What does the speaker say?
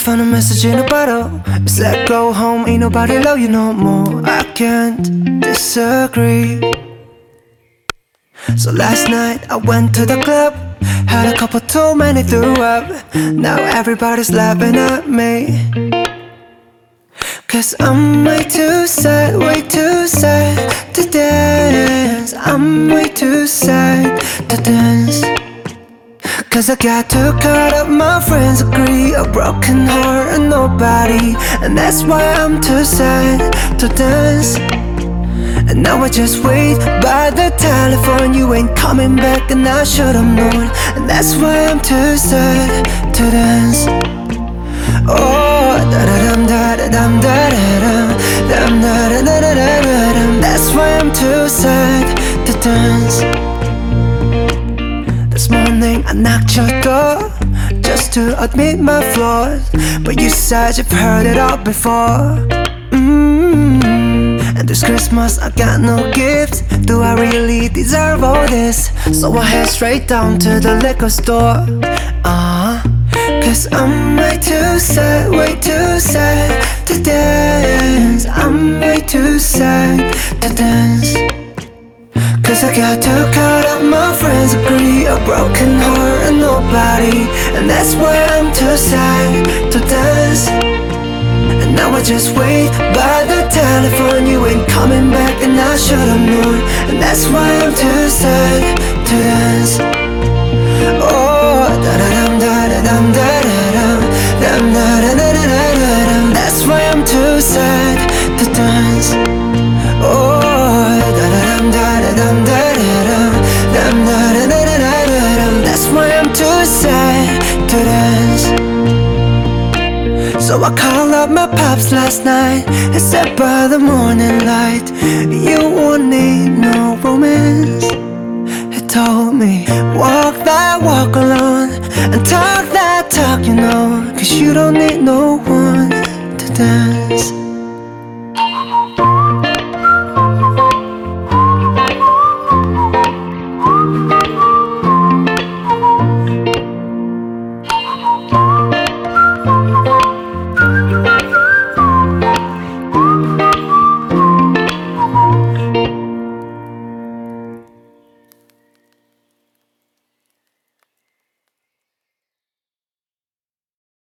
found a message in a bottle. It's like go home, ain't nobody love you no more. I can't disagree. So last night I went to the club, had a couple too many, threw up. Now everybody's laughing at me, 'cause I'm way too sad to dance. I'm way too sad to dance. 'Cause I got too caught up, my friends agree. A broken heart and nobody, and that's why I'm too sad to dance. And now I just wait by the telephone. You ain't coming back and I should've known. And that's why I'm too sad to dance. Oh, da-da-dum, da-da-dum, da-da-dum, dum, da-da-da-da-da-dum. That's why I'm too sad to dance. This morning I knocked your door just to admit my flaws, but you said you've heard it all before. And this Christmas I got no gift. Do I really deserve all this? So I head straight down to the liquor store. 'Cause I'm way too sad to dance. I'm way too sad to dance. 'Cause I got too caught up, my friends agree. A broken heart and nobody, and that's why I'm too sad to dance. And now I just wait by the telephone. You ain't coming back and I should've known. And that's why I'm too sad to dance. Oh, da-da-dum, da-da-dum, da-da-dum, dum, da-da-da-da-da-dum. That's why I'm too sad to dance. Oh, da-da-dum, da-da-dum, da-da-dum, dum, da-da-da-da-da-dum. That's why I'm too sad to dance. So I called up my pops last night and said by the morning light, you won't need no romance. He told me, walk that walk alone and talk that talk, you know, 'cause you don't need no one to dance.